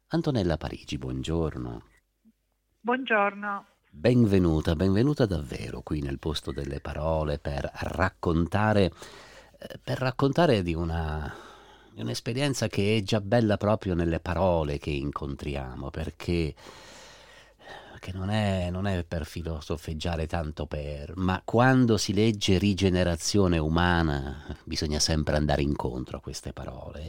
Antonella Parigi, buongiorno. Buongiorno. Benvenuta davvero qui nel posto delle parole per raccontare di un'esperienza che è già bella proprio nelle parole che incontriamo, perché che non è per filosofeggiare tanto ma quando si legge rigenerazione umana bisogna sempre andare incontro a queste parole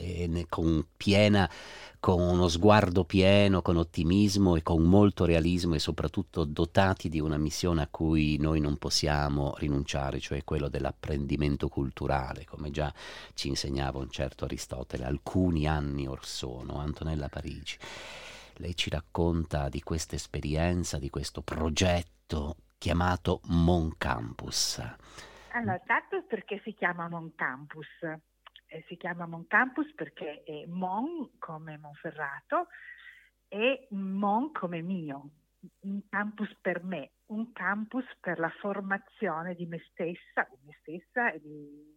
con uno sguardo pieno, con ottimismo e con molto realismo e soprattutto dotati di una missione a cui noi non possiamo rinunciare, cioè quello dell'apprendimento culturale, come già ci insegnava un certo Aristotele alcuni anni or sono. Antonella Parigi, lei ci racconta di questa esperienza, di questo progetto chiamato Mon Campus. Allora, tanto perché si chiama Mon Campus? Si chiama Mon Campus perché è Mon come Monferrato e Mon come mio, un campus per me, un campus per la formazione di me stessa e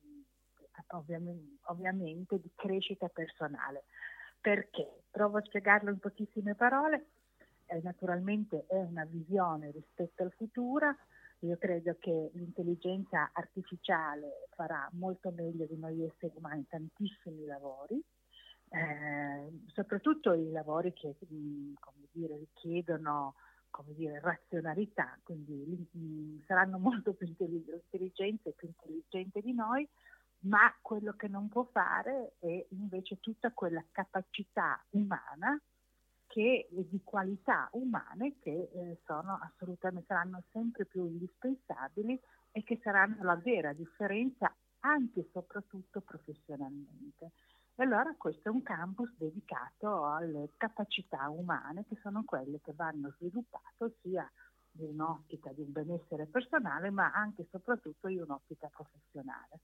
ovviamente di crescita personale. Perché? Provo a spiegarlo in pochissime parole. Naturalmente è una visione rispetto al futuro. Io credo che l'intelligenza artificiale farà molto meglio di noi esseri umani tantissimi lavori, soprattutto i lavori che come dire, richiedono come dire, razionalità, quindi saranno molto più intelligenti e più intelligenti di noi, ma quello che non può fare è invece tutta quella capacità umana di qualità umane che sono assolutamente, saranno sempre più indispensabili e che saranno la vera differenza anche e soprattutto professionalmente. E allora questo è un campus dedicato alle capacità umane che sono quelle che vanno sviluppate sia in un'ottica di un benessere personale ma anche e soprattutto in un'ottica professionale.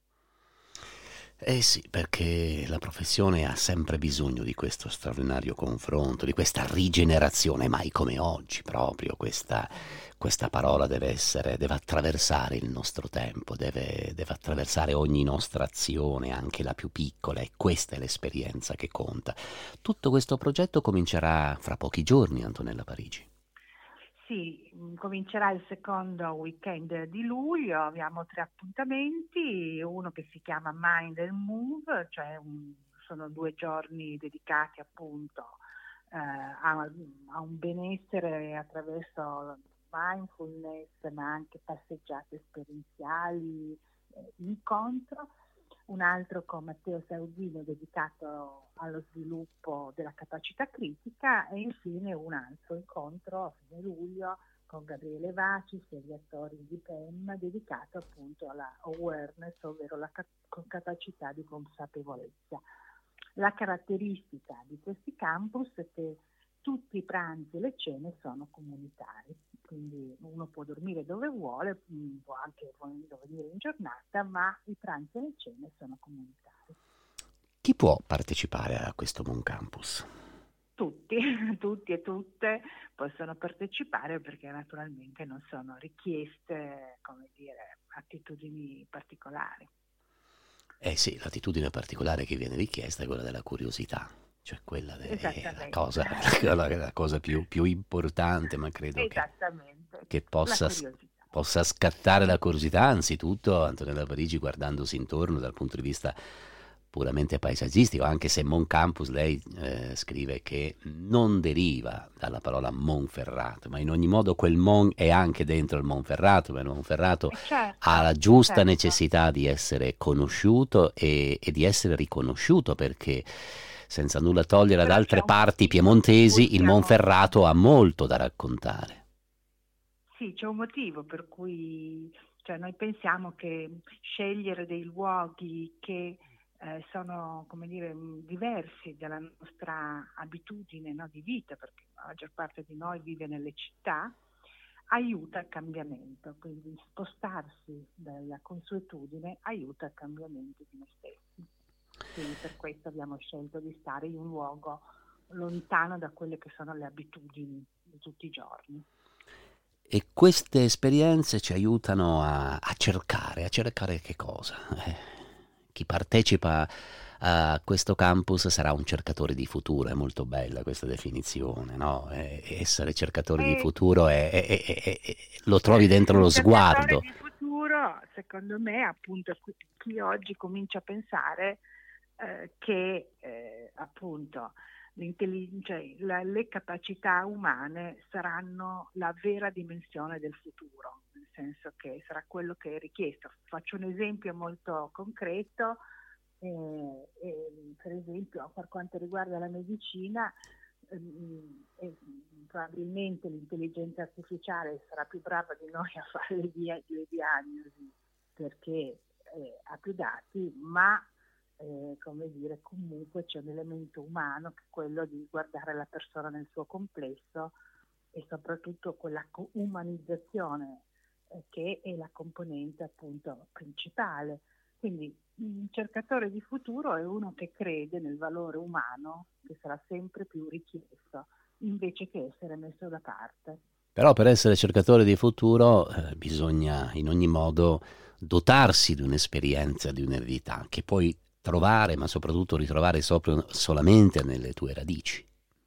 Eh sì, perché la professione ha sempre bisogno di questo straordinario confronto, di questa rigenerazione, mai come oggi proprio. Questa parola deve attraversare il nostro tempo, deve attraversare ogni nostra azione, anche la più piccola, e questa è l'esperienza che conta. Tutto questo progetto comincerà fra pochi giorni, Antonella Parigi. Sì, comincerà il secondo weekend di luglio, abbiamo tre appuntamenti, uno che si chiama Mind and Move, sono 2 giorni dedicati appunto a un benessere attraverso mindfulness, ma anche passeggiate esperienziali, incontro. Un altro con Matteo Saudino dedicato allo sviluppo della capacità critica e infine un altro incontro a fine luglio con Gabriele Vacis e gli attori di PEM dedicato appunto alla awareness, ovvero la capacità di consapevolezza. La caratteristica di questi campus è che tutti i pranzi e le cene sono comunitari, quindi uno può dormire dove vuole, può anche volendo venire in giornata, ma i pranzi e le cene sono comunitari. Chi può partecipare a questo Mon Campus? Tutti, tutti e tutte possono partecipare perché naturalmente non sono richieste, come dire, attitudini particolari. Eh sì, l'attitudine particolare che viene richiesta è quella della curiosità, cioè è la Esattamente, cosa, la cosa più importante, ma credo esattamente, che la curiosità. possa scattare la curiosità, anzitutto Antonella Parigi guardandosi intorno dal punto di vista puramente paesaggistico, anche se Mon Campus lei scrive che non deriva dalla parola Monferrato, ma in ogni modo quel Mon è anche dentro il Monferrato, ma il Monferrato ha Certo, la giusta certo. necessità di essere conosciuto e di essere riconosciuto, perché senza nulla togliere ad Però c'è altre un parti motivo per cui piemontesi, il siamo. Monferrato ha molto da raccontare. Sì, c'è un motivo per cui noi pensiamo che scegliere dei luoghi che sono, come dire, diversi dalla nostra abitudine, no, di vita, perché la maggior parte di noi vive nelle città, aiuta al cambiamento, quindi spostarsi dalla consuetudine aiuta al cambiamento di noi stessi. Quindi per questo abbiamo scelto di stare in un luogo lontano da quelle che sono le abitudini di tutti i giorni. E queste esperienze ci aiutano a cercare che cosa? Chi partecipa questo campus sarà un cercatore di futuro. È molto bella questa definizione, no? Essere cercatori di E futuro lo trovi dentro lo un cercatore sguardo. di futuro, secondo me, appunto, chi oggi comincia a pensare che appunto cioè, le capacità umane saranno la vera dimensione del futuro, nel senso che sarà quello che è richiesto. Faccio un esempio molto concreto, per esempio per quanto riguarda la medicina, probabilmente l'intelligenza artificiale sarà più brava di noi a fare le diagnosi perché ha più dati, ma come dire, comunque c'è un elemento umano che è quello di guardare la persona nel suo complesso e soprattutto quella umanizzazione che è la componente appunto principale. Quindi un cercatore di futuro è uno che crede nel valore umano che sarà sempre più richiesto invece che essere messo da parte. Però per essere cercatore di futuro bisogna in ogni modo dotarsi di un'esperienza, di un'eredità che puoi trovare, ma soprattutto ritrovare solamente nelle tue radici.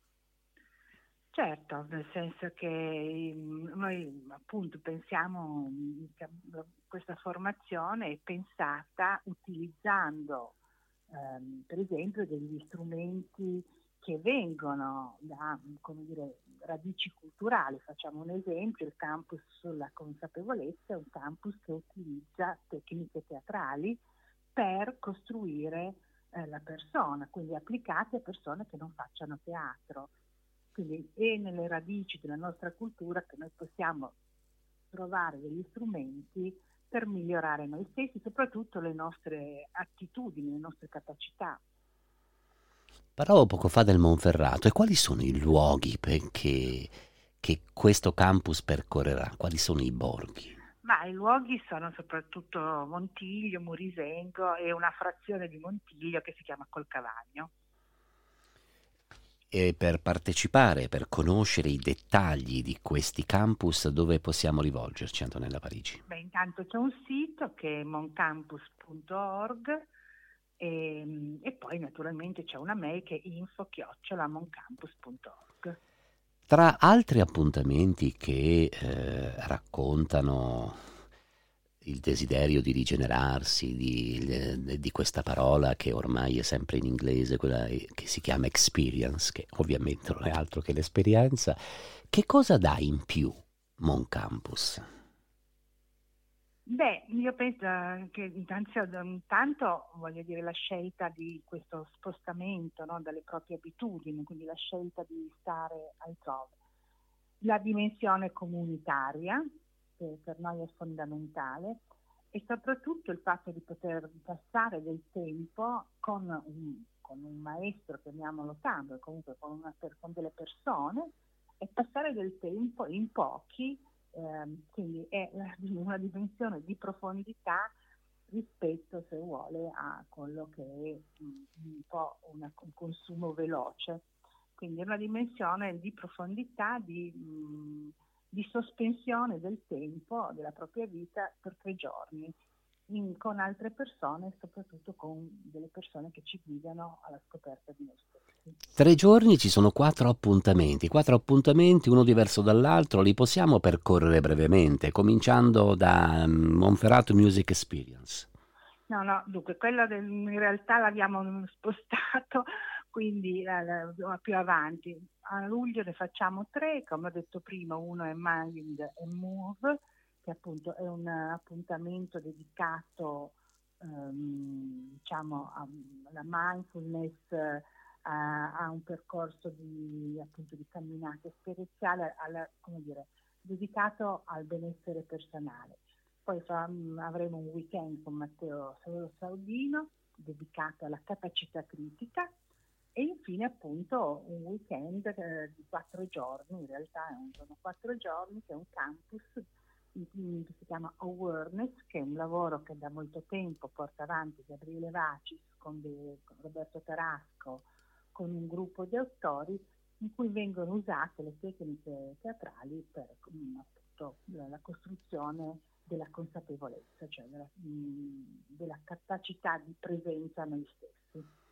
Certo, nel senso che noi appunto pensiamo che questa formazione è pensata utilizzando per esempio degli strumenti che vengono da, come dire, radici culturali. Facciamo un esempio: il campus sulla consapevolezza è un campus che utilizza tecniche teatrali per costruire la persona, quindi applicate a persone che non facciano teatro. Quindi è nelle radici della nostra cultura che noi possiamo trovare degli strumenti per migliorare noi stessi, soprattutto le nostre attitudini, le nostre capacità. Parlavo poco fa del Monferrato e quali sono i luoghi che questo campus percorrerà? Quali sono i borghi? Ma i luoghi sono soprattutto Montiglio, Murisengo e una frazione di Montiglio che si chiama Colcavagno. E per partecipare, per conoscere i dettagli di questi campus, dove possiamo rivolgerci, Antonella Parigi? Beh, intanto c'è un sito che è moncampus.org e poi naturalmente c'è una mail che è info@moncampus.org. Tra altri appuntamenti che raccontano il desiderio di rigenerarsi, di questa parola che ormai è sempre in inglese, quella che si chiama experience, che ovviamente non è altro che l'esperienza, che cosa dà in più Mon Campus? Beh, io penso che intanto voglio dire la scelta di questo spostamento, no, dalle proprie abitudini, quindi la scelta di stare altrove. La dimensione comunitaria, che per noi è fondamentale, e soprattutto il fatto di poter passare del tempo con un maestro, chiamiamolo tanto, comunque con delle persone, e passare del tempo in pochi, quindi è una dimensione di profondità rispetto, se vuole, a quello che è un po' un consumo veloce. Quindi è una dimensione di profondità, di sospensione del tempo della propria vita per 3 giorni, con altre persone, soprattutto con delle persone che ci guidano alla scoperta di noi stessi. 3 giorni ci sono 4 appuntamenti, uno diverso dall'altro, li possiamo percorrere brevemente, cominciando da Monferrato Music Experience. No, dunque in realtà l'abbiamo spostato, quindi più avanti. A luglio ne facciamo 3, come ho detto prima, uno è Mind and Move, che appunto è un appuntamento dedicato diciamo alla mindfulness, a un percorso appunto di camminata esperienziale, come dire, dedicato al benessere personale. Poi avremo un weekend con Matteo Saudino dedicato alla capacità critica e infine appunto un weekend di 4 giorni, in realtà sono 4 giorni, che è un campus che si chiama Awareness, che è un lavoro che da molto tempo porta avanti Gabriele Vacis con Roberto Tarasco, con un gruppo di autori in cui vengono usate le tecniche teatrali per appunto la costruzione della consapevolezza, cioè della capacità di presenza a noi stessi.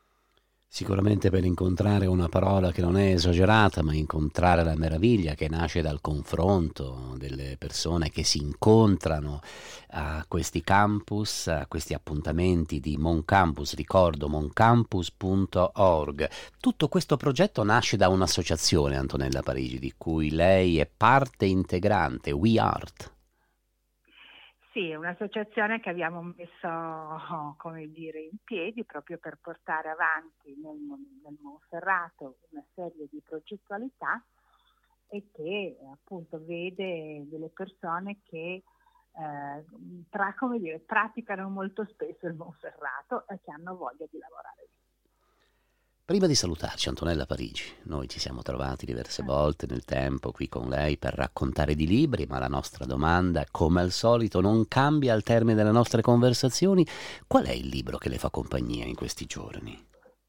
Sicuramente per incontrare una parola che non è esagerata, ma incontrare la meraviglia che nasce dal confronto delle persone che si incontrano a questi campus, a questi appuntamenti di Moncampus, ricordo moncampus.org. Tutto questo progetto nasce da un'associazione, Antonella Parigi, di cui lei è parte integrante, We Art. Sì, è un'associazione che abbiamo messo, come dire, in piedi proprio per portare avanti nel Monferrato una serie di progettualità e che appunto vede delle persone che come dire, praticano molto spesso il Monferrato e che hanno voglia di lavorare lì. Prima di salutarci, Antonella Parigi, noi ci siamo trovati diverse volte nel tempo qui con lei per raccontare di libri, ma la nostra domanda, come al solito, non cambia al termine delle nostre conversazioni. Qual è il libro che le fa compagnia in questi giorni?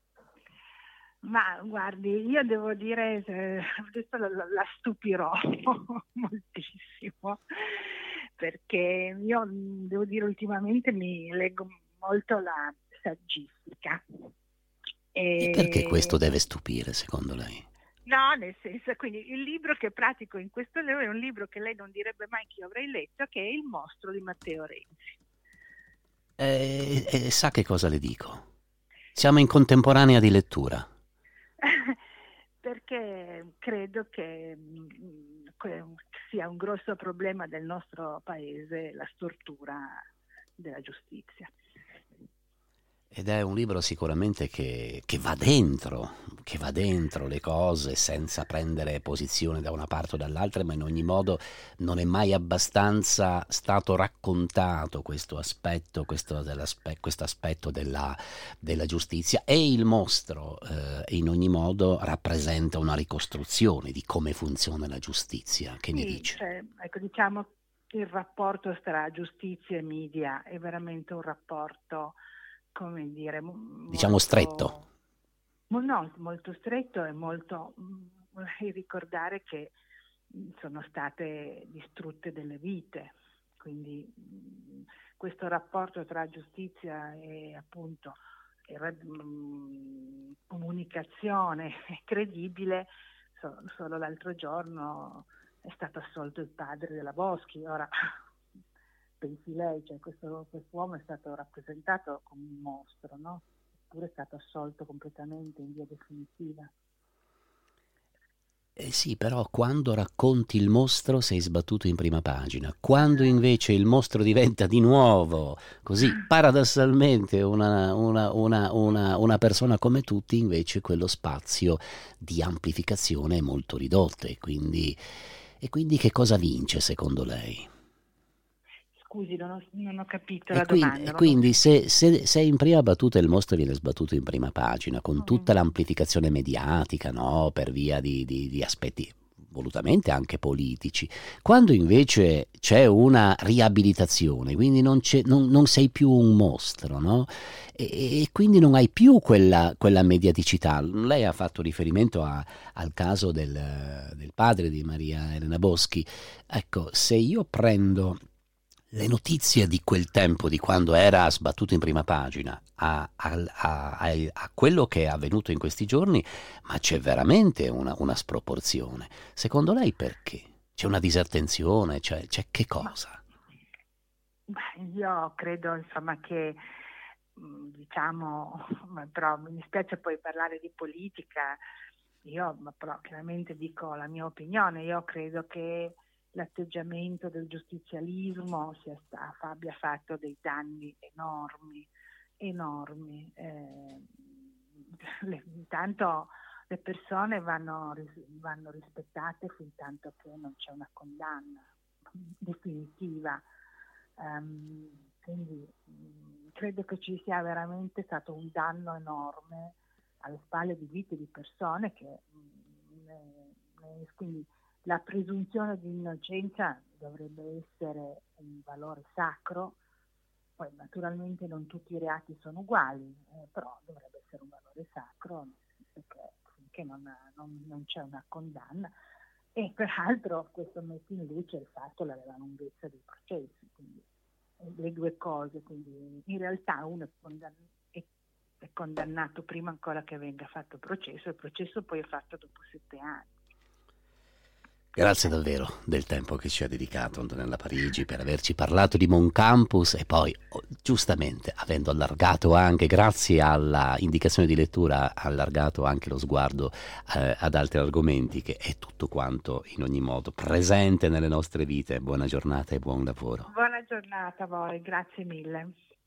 Ma guardi, io devo dire, adesso la stupirò moltissimo, perché io devo dire ultimamente mi leggo molto la saggistica. E perché questo E, deve stupire, secondo lei? no, nel senso, quindi il libro che pratico in questo libro è un libro che lei non direbbe mai che io avrei letto, che è Il mostro di Matteo Renzi. E sa che cosa le dico? Siamo in contemporanea di lettura. Perché credo che sia un grosso problema del nostro paese la stortura della giustizia. Ed è un libro sicuramente che che va dentro le cose senza prendere posizione da una parte o dall'altra, ma in ogni modo non è mai abbastanza stato raccontato questo aspetto della giustizia. E il mostro in ogni modo rappresenta una ricostruzione di come funziona la giustizia. Che ne Sì, dice? cioè, ecco, diciamo che il rapporto tra giustizia e media è veramente un rapporto, come dire, Diciamo stretto. no, molto stretto e molto, vorrei ricordare che sono state distrutte delle vite, quindi questo rapporto tra giustizia e appunto comunicazione credibile, solo l'altro giorno è stato assolto il padre della Boschi. Ora pensi lei, cioè quest'uomo è stato rappresentato come un mostro, no? Eppure è stato assolto completamente in via definitiva. Eh sì, però quando racconti il mostro sei sbattuto in prima pagina, quando invece il mostro diventa di nuovo, così paradossalmente una persona come tutti, invece quello spazio di amplificazione è molto ridotto e quindi che cosa vince secondo lei? Scusi, non ho capito E la quindi, domanda, e non ho quindi sentito. se in prima battuta il mostro viene sbattuto in prima pagina, con tutta Mm. l'amplificazione mediatica, no? Per via di aspetti volutamente anche politici, quando invece c'è una riabilitazione, quindi non sei più un mostro, no? E quindi non hai più quella mediaticità. Lei ha fatto riferimento al caso del padre di Maria Elena Boschi. Ecco, se io prendo le notizie di quel tempo, di quando era sbattuto in prima pagina, a quello che è avvenuto in questi giorni, ma c'è veramente una sproporzione. Secondo lei perché? C'è una disattenzione? C'è che Ma cosa? io credo insomma che diciamo, però mi dispiace poi parlare di politica, io però chiaramente dico la mia opinione, io credo che l'atteggiamento del giustizialismo abbia fatto dei danni enormi, enormi. Intanto le persone vanno rispettate fin tanto che non c'è una condanna definitiva. Quindi credo che ci sia veramente stato un danno enorme alle spalle di vite di persone che quindi la presunzione di innocenza dovrebbe essere un valore sacro, poi naturalmente non tutti i reati sono uguali, però dovrebbe essere un valore sacro, nel senso che finché non c'è una condanna. E peraltro questo mette in luce il fatto della lunghezza dei processi, quindi le due cose, quindi in realtà uno è è condannato prima ancora che venga fatto il processo poi è fatto dopo 7 anni. Grazie davvero del tempo che ci ha dedicato Antonella Parigi per averci parlato di Mon Campus e poi giustamente avendo allargato anche, grazie alla indicazione di lettura, allargato anche lo sguardo ad altri argomenti, che è tutto quanto in ogni modo presente nelle nostre vite. Buona giornata e buon lavoro. Buona giornata a voi, grazie mille.